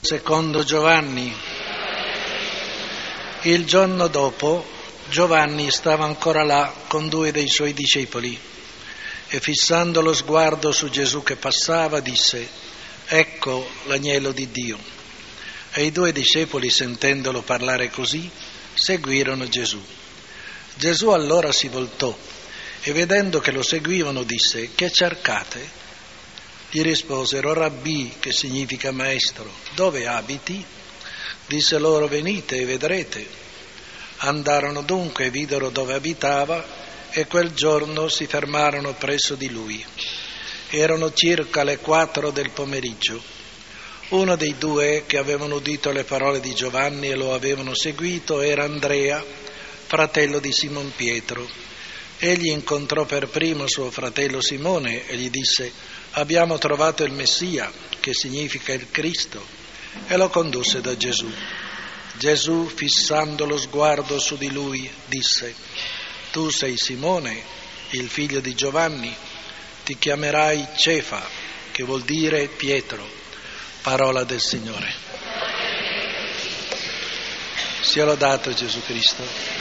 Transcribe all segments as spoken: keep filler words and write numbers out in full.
Secondo Giovanni. Il giorno dopo Giovanni stava ancora là con due dei suoi discepoli e fissando lo sguardo su Gesù che passava disse: «Ecco l'agnello di Dio». E i due discepoli, sentendolo parlare così, seguirono Gesù. Gesù allora si voltò e vedendo che lo seguivano disse: «Che cercate?» Gli risposero: «Rabbì», che significa maestro, «dove abiti?» Disse loro: «Venite e vedrete». Andarono dunque e videro dove abitava e quel giorno si fermarono presso di lui. Erano circa le quattro del pomeriggio. Uno dei due che avevano udito le parole di Giovanni e lo avevano seguito era Andrea, fratello di Simon Pietro. Egli incontrò per primo suo fratello Simone e gli disse: «Abbiamo trovato il Messia», che significa il Cristo, e lo condusse da Gesù. Gesù, fissando lo sguardo su di lui, disse: «Tu sei Simone, il figlio di Giovanni, ti chiamerai Cefa», che vuol dire Pietro. Parola del Signore. Sia lodato Gesù Cristo.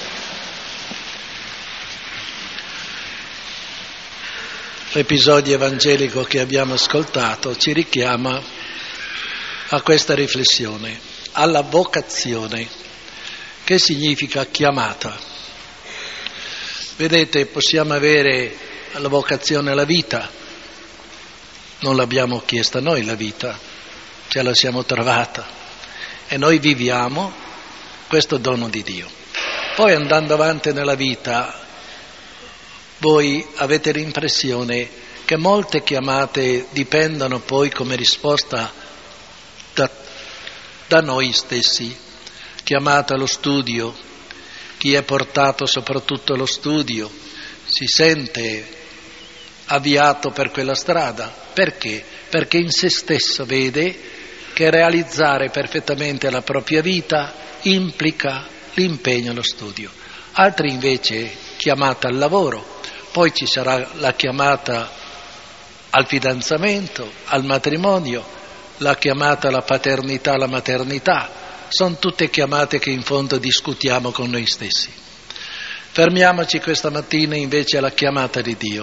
L'episodio evangelico che abbiamo ascoltato ci richiama a questa riflessione, alla vocazione, che significa chiamata. Vedete, possiamo avere la vocazione alla vita, non l'abbiamo chiesta noi la vita, ce la siamo trovata e noi viviamo questo dono di Dio. Poi andando avanti nella vita, voi avete l'impressione che molte chiamate dipendono poi come risposta da, da noi stessi. Chiamata allo studio, chi è portato soprattutto allo studio si sente avviato per quella strada. Perché? Perché in se stesso vede che realizzare perfettamente la propria vita implica l'impegno allo studio. Altri invece chiamata al lavoro. Poi ci sarà la chiamata al fidanzamento, al matrimonio, la chiamata alla paternità, alla maternità. Sono tutte chiamate che in fondo discutiamo con noi stessi. Fermiamoci questa mattina invece alla chiamata di Dio.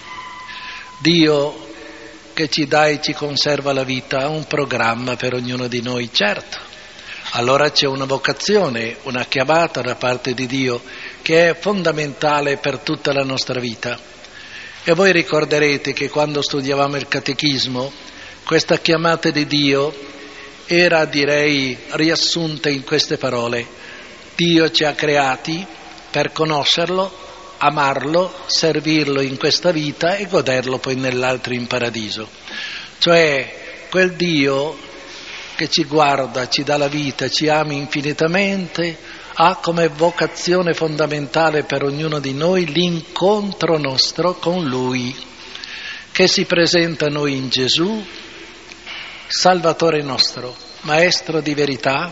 Dio che ci dà e ci conserva la vita ha un programma per ognuno di noi, certo. Allora c'è una vocazione, una chiamata da parte di Dio che è fondamentale per tutta la nostra vita. E voi ricorderete che quando studiavamo il catechismo, questa chiamata di Dio era, direi, riassunta in queste parole: Dio ci ha creati per conoscerlo, amarlo, servirlo in questa vita e goderlo poi nell'altro in paradiso. Cioè quel Dio che ci guarda, ci dà la vita, ci ama infinitamente, ha come vocazione fondamentale per ognuno di noi l'incontro nostro con Lui, che si presenta a noi in Gesù, Salvatore nostro, Maestro di verità,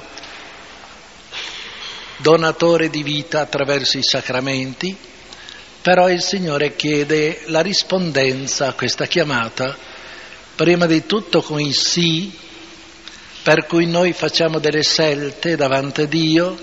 donatore di vita attraverso i sacramenti. Però il Signore chiede la rispondenza a questa chiamata, prima di tutto con i sì, per cui noi facciamo delle scelte davanti a Dio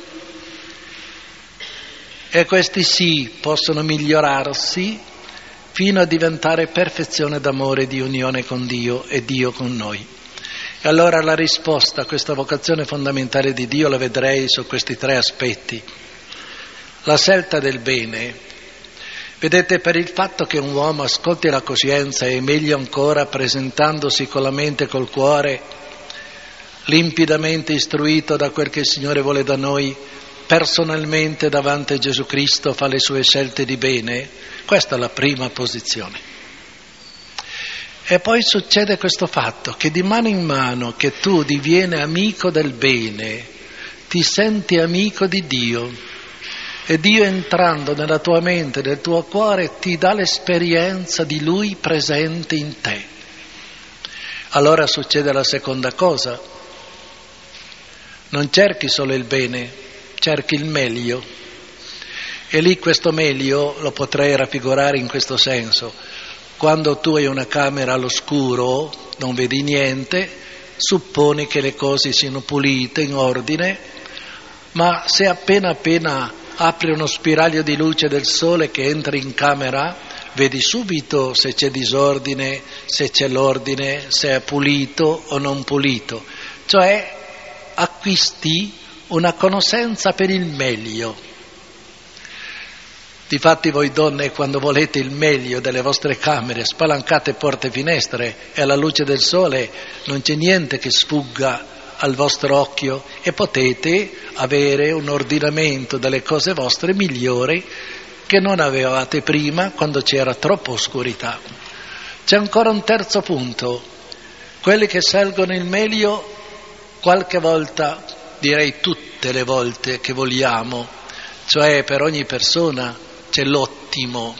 e questi sì possono migliorarsi fino a diventare perfezione d'amore, di unione con Dio e Dio con noi. E allora la risposta a questa vocazione fondamentale di Dio la vedrei su questi tre aspetti. La scelta del bene. Vedete, per il fatto che un uomo ascolti la coscienza e meglio ancora presentandosi con la mente e col cuore, limpidamente istruito da quel che il Signore vuole da noi, personalmente davanti a Gesù Cristo fa le sue scelte di bene, questa è la prima posizione. E poi succede questo fatto, che di mano in mano che tu divieni amico del bene, ti senti amico di Dio, e Dio entrando nella tua mente, nel tuo cuore, ti dà l'esperienza di Lui presente in te. Allora succede la seconda cosa. Non cerchi solo il bene, cerchi il meglio. E lì questo meglio lo potrei raffigurare in questo senso. Quando tu hai una camera all'oscuro, non vedi niente, supponi che le cose siano pulite, in ordine, ma se appena appena apri uno spiraglio di luce del sole che entra in camera, vedi subito se c'è disordine, se c'è l'ordine, se è pulito o non pulito. Cioè acquisti una conoscenza per il meglio. Difatti voi donne, quando volete il meglio delle vostre camere, spalancate porte e finestre e alla luce del sole non c'è niente che sfugga al vostro occhio e potete avere un ordinamento delle cose vostre migliori che non avevate prima quando c'era troppa oscurità. C'è ancora un terzo punto. Quelli che scelgono il meglio, qualche volta, direi tutte le volte che vogliamo, cioè per ogni persona, c'è l'ottimo.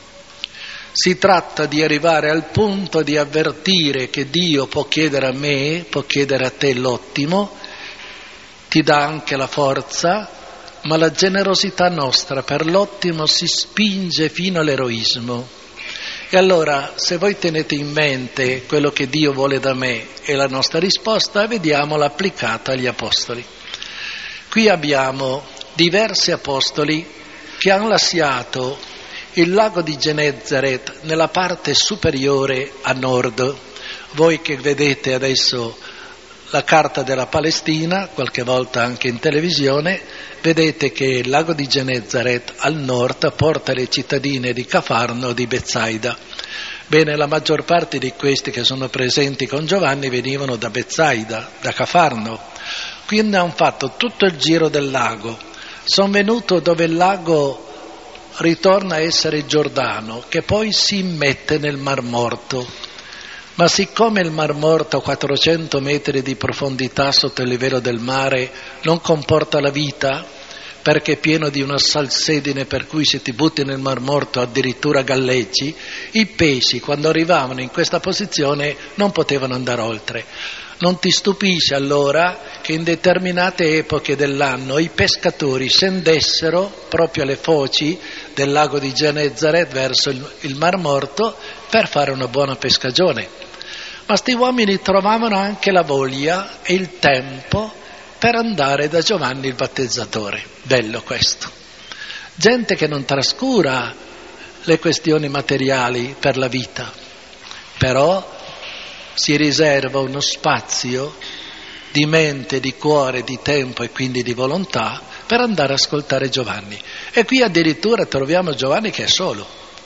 Si tratta di arrivare al punto di avvertire che Dio può chiedere a me, può chiedere a te l'ottimo, ti dà anche la forza, ma la generosità nostra per l'ottimo si spinge fino all'eroismo. E allora, se voi tenete in mente quello che Dio vuole da me e la nostra risposta, vediamola applicata agli apostoli. Qui abbiamo diversi apostoli che hanno lasciato il lago di Genezaret nella parte superiore a nord. Voi che vedete adesso la carta della Palestina, qualche volta anche in televisione, vedete che il lago di Genezaret al nord porta le cittadine di Cafarno e di Betsaida. Bene, la maggior parte di questi che sono presenti con Giovanni venivano da Betsaida, da Cafarno. Quindi hanno fatto tutto il giro del lago. Sono venuto dove il lago ritorna a essere Giordano, che poi si immette nel Mar Morto. Ma siccome il Mar Morto a quattrocento metri di profondità sotto il livello del mare non comporta la vita, perché è pieno di una salsedine per cui se ti butti nel Mar Morto addirittura galleggi, i pesci quando arrivavano in questa posizione non potevano andare oltre. Non ti stupisce allora che in determinate epoche dell'anno i pescatori scendessero proprio alle foci del lago di Genezaret verso il, il Mar Morto per fare una buona pescagione. Ma sti uomini trovavano anche la voglia e il tempo per andare da Giovanni il Battezzatore. Bello questo. Gente che non trascura le questioni materiali per la vita, però si riserva uno spazio di mente, di cuore, di tempo e quindi di volontà per andare ad ascoltare Giovanni. E qui addirittura troviamo Giovanni che è solo.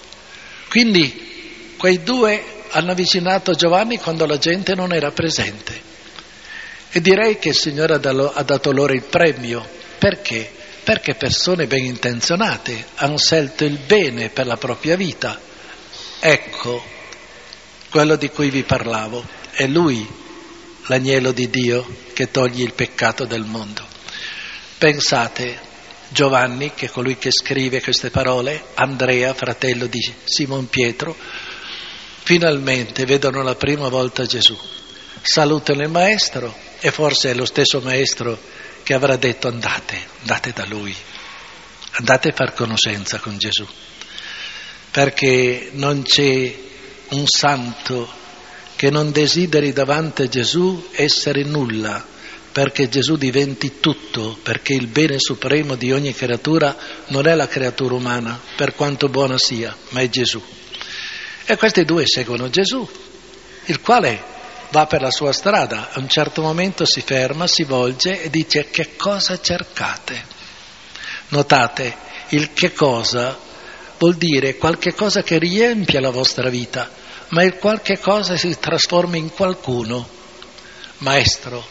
Quindi quei due hanno avvicinato Giovanni quando la gente non era presente. E direi che il Signore ha dato loro il premio. Perché? Perché persone ben intenzionate hanno scelto il bene per la propria vita. Ecco quello di cui vi parlavo, è Lui, l'agnello di Dio che toglie il peccato del mondo. Pensate, Giovanni, che è colui che scrive queste parole, Andrea, fratello di Simon Pietro, finalmente vedono la prima volta Gesù. Salutano il Maestro e forse è lo stesso Maestro che avrà detto andate, andate da Lui, andate a far conoscenza con Gesù, perché non c'è un santo che non desideri davanti a Gesù essere nulla, perché Gesù diventi tutto, perché il bene supremo di ogni creatura non è la creatura umana, per quanto buona sia, ma è Gesù. E questi due seguono Gesù, il quale va per la sua strada, a un certo momento si ferma, si volge e dice: che cosa cercate? Notate, il che cosa vuol dire qualche cosa che riempie la vostra vita, ma il qualche cosa si trasforma in qualcuno. Maestro,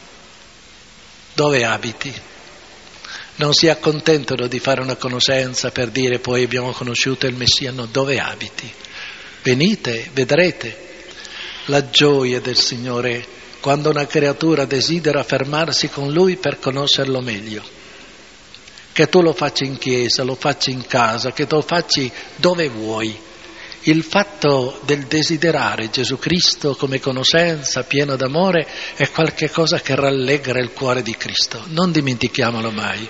dove abiti? Non si accontentano di fare una conoscenza per dire poi abbiamo conosciuto il Messia, no, dove abiti? Venite, vedrete la gioia del Signore quando una creatura desidera fermarsi con Lui per conoscerlo meglio. Che tu lo faccia in chiesa, lo faccia in casa, che tu lo faccia dove vuoi. Il fatto del desiderare Gesù Cristo come conoscenza, pieno d'amore, è qualche cosa che rallegra il cuore di Cristo. Non dimentichiamolo mai.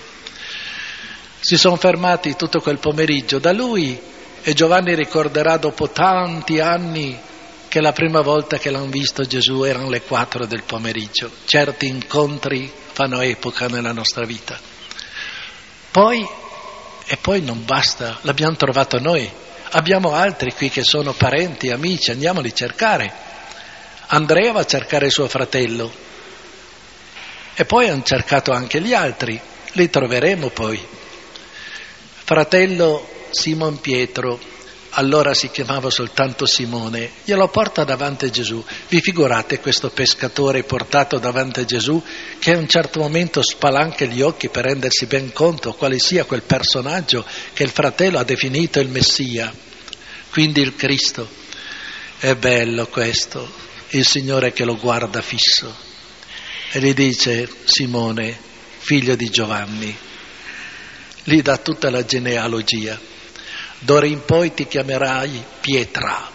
Si sono fermati tutto quel pomeriggio da Lui e Giovanni ricorderà dopo tanti anni che la prima volta che l'hanno visto Gesù erano le quattro del pomeriggio. Certi incontri fanno epoca nella nostra vita. Poi, e poi non basta, l'abbiamo trovato noi. Abbiamo altri qui che sono parenti, amici, andiamoli a cercare. Andrea va a cercare suo fratello. E poi hanno cercato anche gli altri. Li troveremo poi. Fratello Simon Pietro, allora si chiamava soltanto Simone, glielo porta davanti a Gesù. Vi figurate questo pescatore portato davanti a Gesù che a un certo momento spalanca gli occhi per rendersi ben conto quale sia quel personaggio che il fratello ha definito il Messia, quindi il Cristo. È bello questo, il Signore che lo guarda fisso e gli dice: Simone, figlio di Giovanni, gli dà tutta la genealogia. D'ora in poi ti chiamerai Pietra.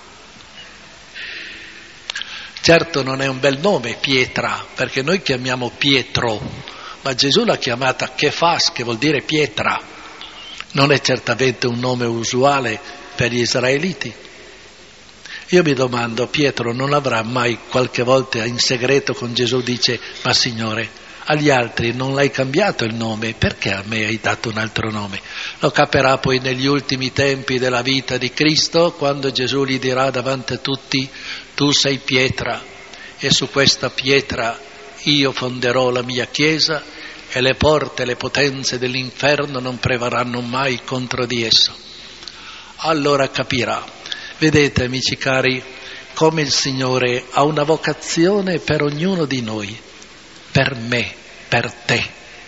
Certo non è un bel nome Pietra, perché noi chiamiamo Pietro, ma Gesù l'ha chiamata Kefas, che vuol dire pietra. Non è certamente un nome usuale per gli israeliti. Io mi domando, Pietro non avrà mai qualche volta in segreto con Gesù dice: ma Signore, agli altri non l'hai cambiato il nome, perché a me hai dato un altro nome? Lo capirà poi negli ultimi tempi della vita di Cristo, quando Gesù gli dirà davanti a tutti: tu sei pietra e su questa pietra io fonderò la mia chiesa e le porte e le potenze dell'inferno non prevarranno mai contro di esso. Allora capirà. Vedete, amici cari, come il Signore ha una vocazione per ognuno di noi, per me, per te.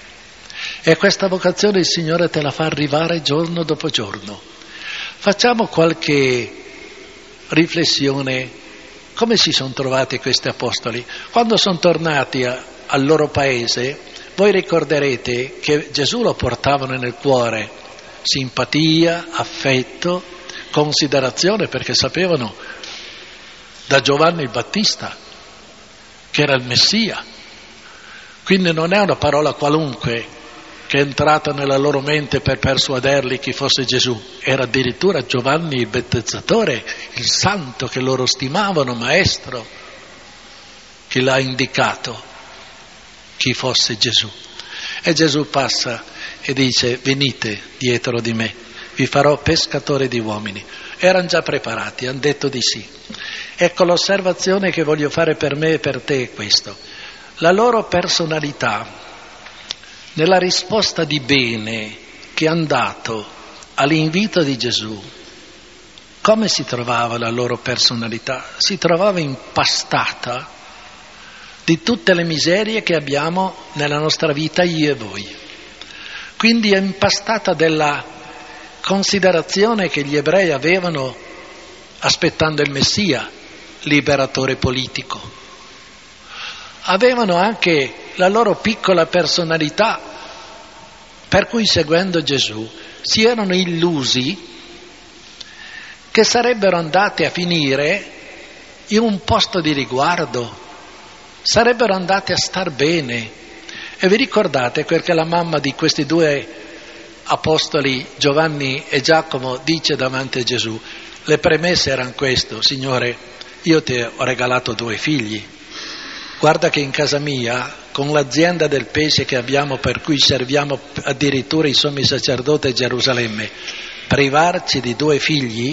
E questa vocazione il Signore te la fa arrivare giorno dopo giorno. Facciamo qualche riflessione. Come si sono trovati questi apostoli? Quando sono tornati a, al loro paese, voi ricorderete che Gesù lo portavano nel cuore, simpatia, affetto, considerazione, perché sapevano da Giovanni il Battista che era il Messia. Quindi non è una parola qualunque che è entrata nella loro mente per persuaderli chi fosse Gesù. Era addirittura Giovanni il Battezzatore, il santo che loro stimavano, maestro, che l'ha indicato chi fosse Gesù. E Gesù passa e dice: venite dietro di me, vi farò pescatore di uomini. Erano già preparati, hanno detto di sì. Ecco, l'osservazione che voglio fare per me e per te è questo. La loro personalità, nella risposta di bene che hanno dato all'invito di Gesù, come si trovava la loro personalità? Si trovava impastata di tutte le miserie che abbiamo nella nostra vita io e voi. Quindi è impastata della considerazione che gli ebrei avevano aspettando il Messia, liberatore politico. Avevano anche la loro piccola personalità, per cui seguendo Gesù si erano illusi che sarebbero andati a finire in un posto di riguardo, sarebbero andati a star bene. E vi ricordate quel che la mamma di questi due apostoli, Giovanni e Giacomo, dice davanti a Gesù? Le premesse erano questo: Signore, io ti ho regalato due figli, guarda che in casa mia, con l'azienda del pesce che abbiamo, per cui serviamo addirittura i sommi sacerdoti a Gerusalemme, privarci di due figli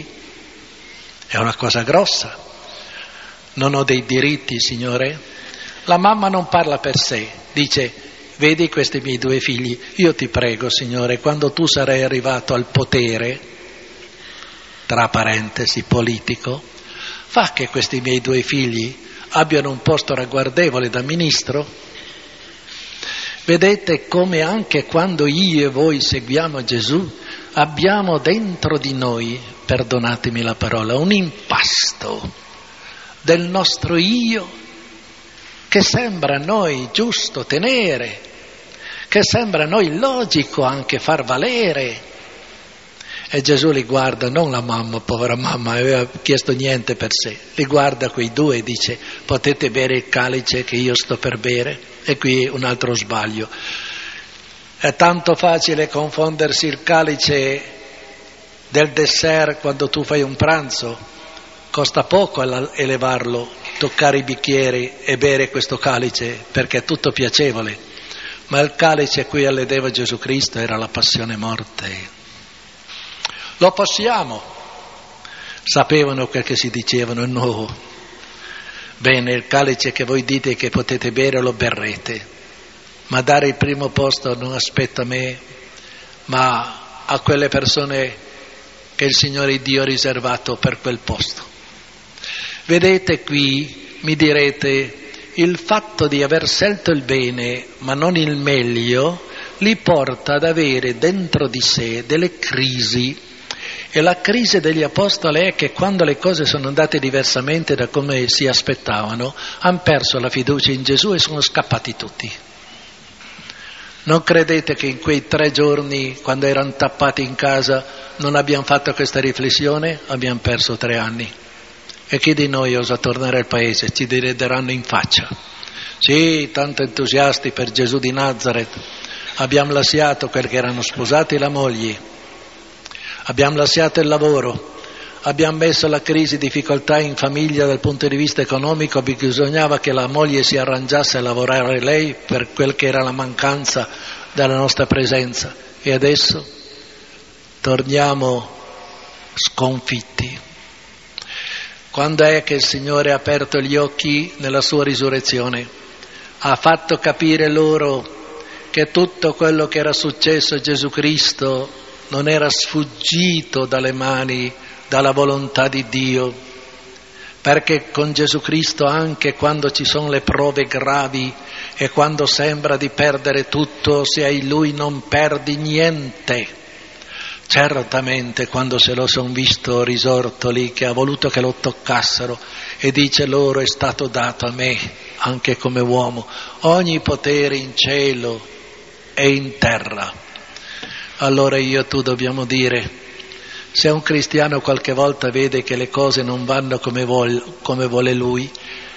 è una cosa grossa. Non ho dei diritti, Signore? La mamma non parla per sé, dice: vedi questi miei due figli, io ti prego, Signore, quando tu sarai arrivato al potere, tra parentesi politico, fa che questi miei due figli abbiano un posto ragguardevole da ministro. Vedete come anche quando io e voi seguiamo Gesù abbiamo dentro di noi, perdonatemi la parola, un impasto del nostro io che sembra a noi giusto tenere, che sembra a noi logico anche far valere. E Gesù li guarda, non la mamma, povera mamma, aveva chiesto niente per sé, li guarda quei due e dice: potete bere il calice che io sto per bere? E qui un altro sbaglio. È tanto facile confondersi il calice del dessert quando tu fai un pranzo costa poco elevarlo, toccare i bicchieri e bere questo calice, perché è tutto piacevole, ma il calice a cui alledeva Gesù Cristo era la passione morte. Lo possiamo? Sapevano quel che si dicevano, no. Bene, il calice che voi dite che potete bere lo berrete, ma dare il primo posto non aspetta a me, ma a quelle persone che il Signore Dio ha riservato per quel posto. Vedete qui, mi direte, il fatto di aver scelto il bene ma non il meglio li porta ad avere dentro di sé delle crisi, e la crisi degli apostoli è che quando le cose sono andate diversamente da come si aspettavano, hanno perso la fiducia in Gesù e sono scappati tutti. Non credete che in quei tre giorni, quando erano tappati in casa, non abbiamo fatto questa riflessione? Abbiamo perso tre anni. E chi di noi osa tornare al paese? Ci rideranno in faccia. Sì, tanto entusiasti per Gesù di Nazareth. Abbiamo lasciato quelli che erano sposati la moglie. Abbiamo lasciato il lavoro. Abbiamo messo la crisi, difficoltà in famiglia dal punto di vista economico, bisognava che la moglie si arrangiasse a lavorare lei per quel che era la mancanza della nostra presenza. E adesso torniamo sconfitti. Quando è che il Signore ha aperto gli occhi nella sua risurrezione? Ha fatto capire loro che tutto quello che era successo a Gesù Cristo non era sfuggito dalle mani, dalla volontà di Dio, perché con Gesù Cristo anche quando ci sono le prove gravi e quando sembra di perdere tutto, se hai Lui non perdi niente. Certamente quando se lo son visto risorto lì, che ha voluto che lo toccassero, e dice loro è stato dato a me, anche come uomo, ogni potere in cielo e in terra. Allora io e tu dobbiamo dire, se un cristiano qualche volta vede che le cose non vanno come vuole, come vuole lui,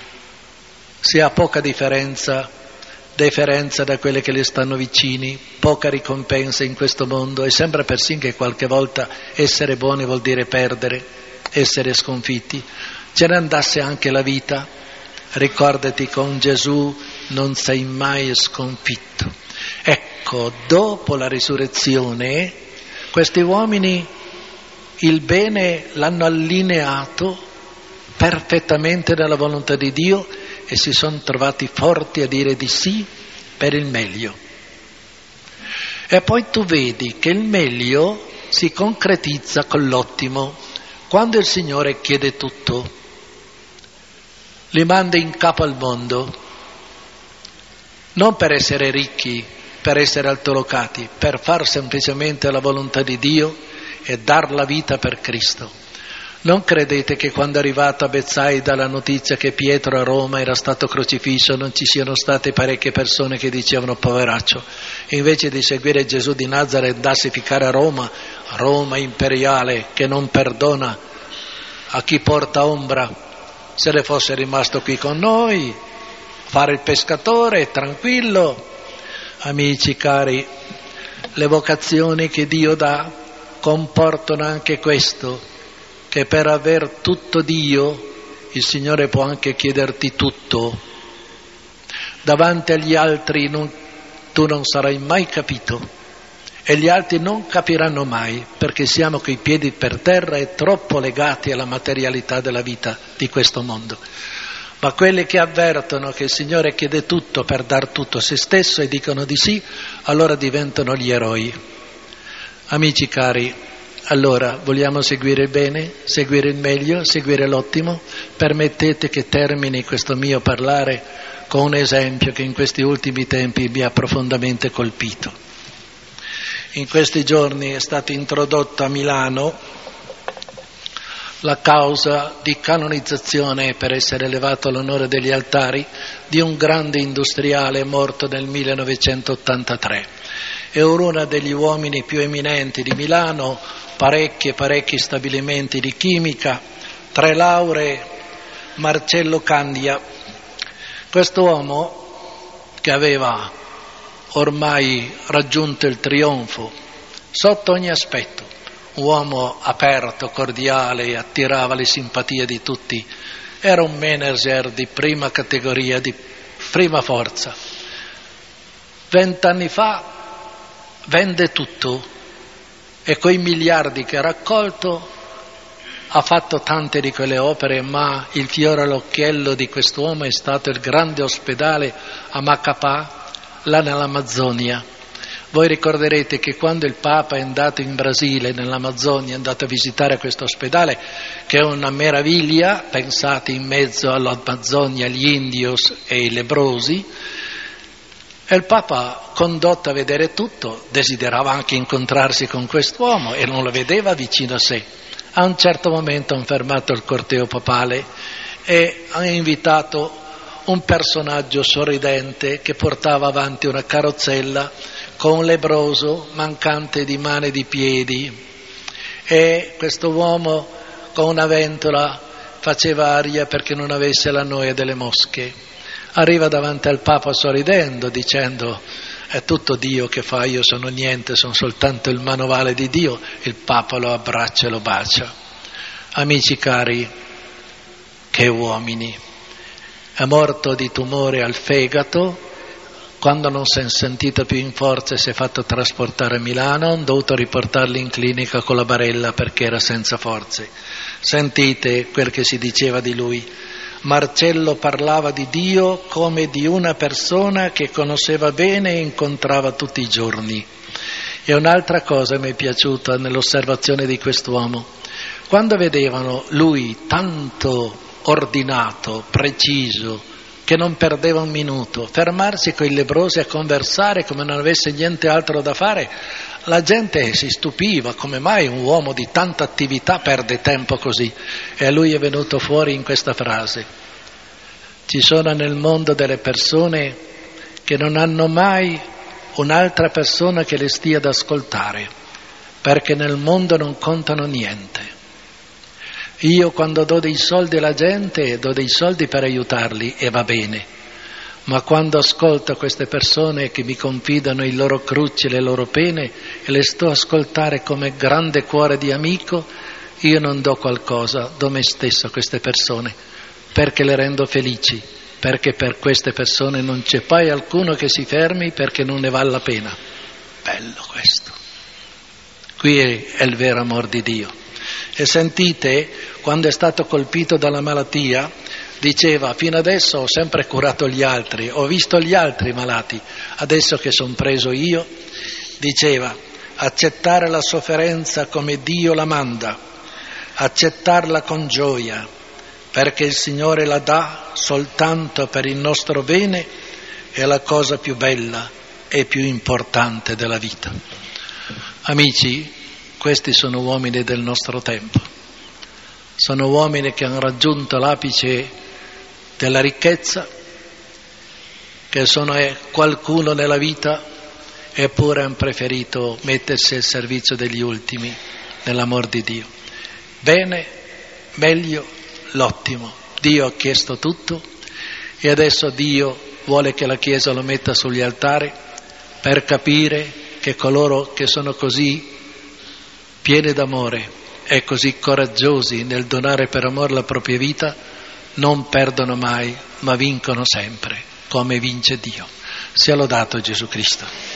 se ha poca differenza, differenza da quelle che le stanno vicini, poca ricompensa in questo mondo, e sembra persino che qualche volta essere buoni vuol dire perdere, essere sconfitti, ce ne andasse anche la vita. Ricordati, con Gesù non sei mai sconfitto. Ecco, dopo la risurrezione, questi uomini il bene l'hanno allineato perfettamente dalla volontà di Dio e si sono trovati forti a dire di sì per il meglio. E poi tu vedi che il meglio si concretizza con l'ottimo. Quando il Signore chiede tutto, li manda in capo al mondo, non per essere ricchi, per essere altolocati, per far semplicemente la volontà di Dio e dar la vita per Cristo. Non credete che quando è arrivata a Betsaida la notizia che Pietro a Roma era stato crocifisso non ci siano state parecchie persone che dicevano poveraccio, e invece di seguire Gesù di Nazareth andasse a ficcare a Roma, Roma imperiale che non perdona a chi porta ombra, se ne fosse rimasto qui con noi, fare il pescatore tranquillo. Amici cari, le vocazioni che Dio dà comportano anche questo, che per aver tutto Dio il Signore può anche chiederti tutto. Davanti agli altri non, tu non sarai mai capito e gli altri non capiranno mai, perché siamo coi piedi per terra e troppo legati alla materialità della vita di questo mondo. Ma quelli che avvertono che il Signore chiede tutto per dar tutto a se stesso e dicono di sì, allora diventano gli eroi. Amici cari, allora vogliamo seguire il bene, seguire il meglio, seguire l'ottimo? Permettete che termini questo mio parlare con un esempio che in questi ultimi tempi mi ha profondamente colpito. In questi giorni è stata introdotta a Milano la causa di canonizzazione, per essere elevato all'onore degli altari, di un grande industriale morto nel millenovecentottantatré. È uno degli uomini più eminenti di Milano, parecchi e parecchi stabilimenti di chimica, tre lauree, Marcello Candia. Quest'uomo, che aveva ormai raggiunto il trionfo sotto ogni aspetto, uomo aperto, cordiale, attirava le simpatie di tutti. Era un manager di prima categoria, di prima forza. Vent'anni fa vende tutto e coi miliardi che ha raccolto ha fatto tante di quelle opere, ma il fiore all'occhiello di quest'uomo è stato il grande ospedale a Macapá, là nell'Amazzonia. Voi ricorderete che quando il Papa è andato in Brasile, nell'Amazzonia, è andato a visitare questo ospedale, che è una meraviglia, pensate in mezzo all'Amazzonia, gli indios e i lebbrosi, e il Papa, condotto a vedere tutto, desiderava anche incontrarsi con quest'uomo e non lo vedeva vicino a sé. A un certo momento hanno fermato il corteo papale e hanno invitato un personaggio sorridente che portava avanti una carrozzella con un lebbroso mancante di mani e di piedi, e questo uomo con una ventola faceva aria perché non avesse la noia delle mosche. Arriva davanti al Papa sorridendo, dicendo: è tutto Dio che fa, io sono niente, sono soltanto il manovale di Dio. Il Papa lo abbraccia e lo bacia. Amici cari, che uomini! È morto di tumore al fegato. Quando non si è sentito più in forza si è fatto trasportare a Milano, hanno dovuto riportarlo in clinica con la barella perché era senza forze. Sentite quel che si diceva di lui. Marcello parlava di Dio come di una persona che conosceva bene e incontrava tutti i giorni. E un'altra cosa mi è piaciuta nell'osservazione di quest'uomo: quando vedevano lui tanto ordinato, preciso, che non perdeva un minuto, fermarsi con i lebbrosi a conversare come non avesse niente altro da fare, la gente si stupiva, come mai un uomo di tanta attività perde tempo così? E a lui è venuto fuori in questa frase: ci sono nel mondo delle persone che non hanno mai un'altra persona che le stia ad ascoltare, perché nel mondo non contano niente. Io quando do dei soldi alla gente, do dei soldi per aiutarli e va bene, ma quando ascolto queste persone che mi confidano i loro crucci, le loro pene, e le sto a ascoltare come grande cuore di amico, io non do qualcosa, do me stesso a queste persone, perché le rendo felici, perché per queste persone non c'è poi alcuno che si fermi perché non ne vale la pena. Bello questo. Qui è, è il vero amor di Dio. E sentite, quando è stato colpito dalla malattia, diceva: fino adesso ho sempre curato gli altri, ho visto gli altri malati, adesso che sono preso io, diceva, accettare la sofferenza come Dio la manda, accettarla con gioia, perché il Signore la dà soltanto per il nostro bene, è la cosa più bella e più importante della vita. Amici, questi sono uomini del nostro tempo, sono uomini che hanno raggiunto l'apice della ricchezza, che sono qualcuno nella vita, eppure hanno preferito mettersi al servizio degli ultimi nell'amor di Dio. Bene, meglio, l'ottimo. Dio ha chiesto tutto e adesso Dio vuole che la Chiesa lo metta sugli altari per capire che coloro che sono così pieni d'amore e così coraggiosi nel donare per amore la propria vita non perdono mai, ma vincono sempre, come vince Dio. Sia lodato Gesù Cristo.